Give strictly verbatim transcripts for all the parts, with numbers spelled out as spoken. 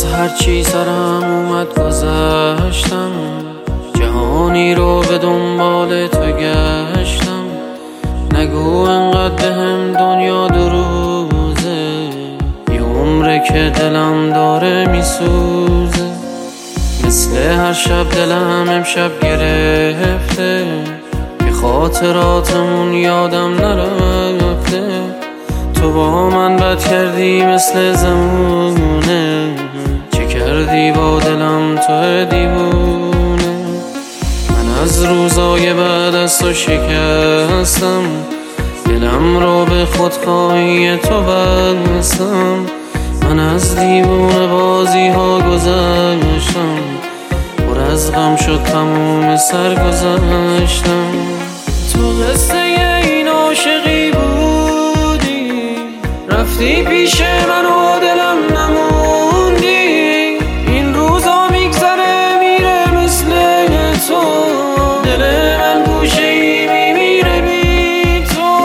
از هر چی سرم اومد گذشتم، جهانی رو به دنبال تو گشتم. نگو انقدر بهم دنیا دو روزه، یه عمره که دلم داره میسوزه. مثل هر شب دلم امشب گرفته، که خاطراتمون یادم نرفته. تو با من بد کردی مثل زمونه، چه کردی با دلم تو دیوونه. من از روزای بعد از تو شکستم، دلم رو به خودخواهی تو بستم. من از دیوونه بازی ها گذشتم، پر از غم شد تموم سر گذشتم. تو قصه این عاشقی بودی، رفتی پیش من و دلم نموندی. این روزا میگذره میره مثل تو، دل من گوشه ای میمیره بی تو.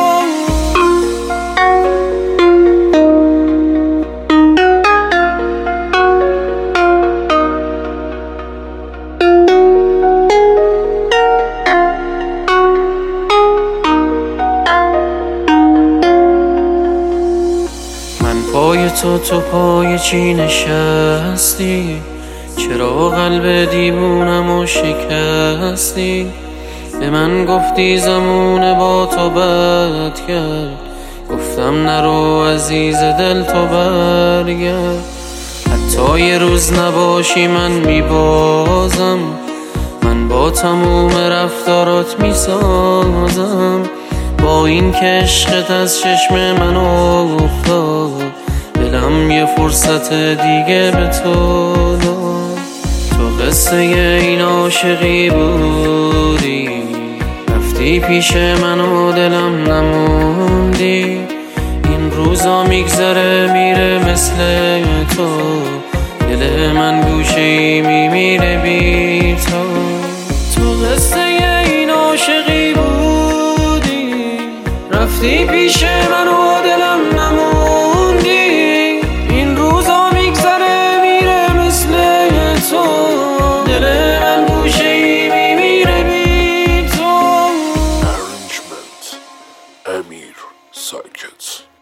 پای تو تو پای چی نشستی؟ چرا قلب دیوونمو شکستی؟ به من گفتی زمونه با تو بد کرد، گفتم نرو عزیز دل تو برگرد. حتی یه روز نباشی من میبازم، من با تموم رفتارات میسازم. با این که عشقت از چشم من افتاد، دلم یه فرصت دیگه به تو داد. تو قصه این عاشقی بودی، رفتی پیش من و دلم نموندی. این روزا میگذره میره مثل تو، دل من گوشه ای میمیره بی تو. تو قصه این عاشقی بودی، رفتی پیش من و دلم نموندی. این روزا میگذره میره مثل تو، دل من گوشه ای میمیره بی تو. Arrangement امیر ساکت.